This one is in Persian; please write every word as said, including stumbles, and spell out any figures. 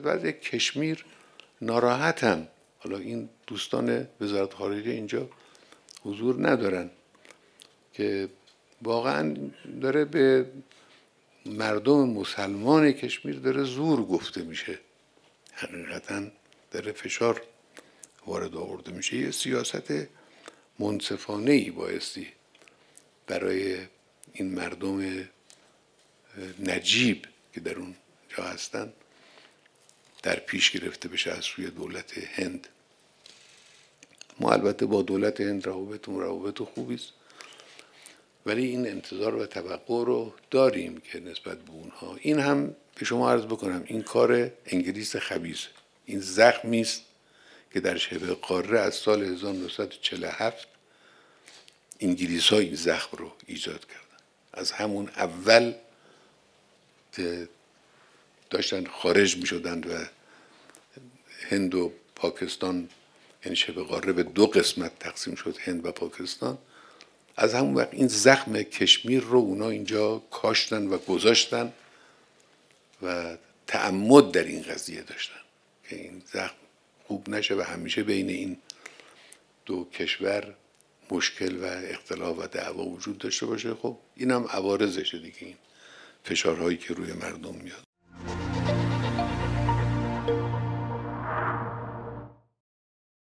وضع کشمیر ناراحتم. حالا این دوستان وزارت خارجه اینجا حضور ندارن که واقعا داره به مردم مسلمان کشمیر داره زور گفته میشه، حقیقتا داره فشار وارد آورده میشه. یه سیاست منصفانه ای بایستی برای این مردم نجیب که در اون جا هستن در پیش گرفته بشه از سوی دولت هند. ما البته با دولت هند روابطمون روابط خوبی است، ولی این انتظار و توقع رو داریم که نسبت به اونها. این هم به شما عرض بکنم این کار انگلیس خبیث، این زخمی است که در شبه قاره از سال هزار و نهصد و چهل و هفت انگلیس ها این زخم رو ایجاد کردن. از همون اول که داشتن خارج می شدند و هند و پاکستان، یعنی شبه قاره به دو قسمت تقسیم شد، هند و پاکستان، از همون وقت این زخم کشمیر رو اونا اینجا کاشتن و گذاشتن و تعمد در این قضیه داشتن که این زخم خوب نشه و همیشه بین این دو کشور مشکل و اختلاف و دعوا وجود داشته باشه. خب اینم عوارضشه دیگه، این فشارهایی که روی مردم میاد.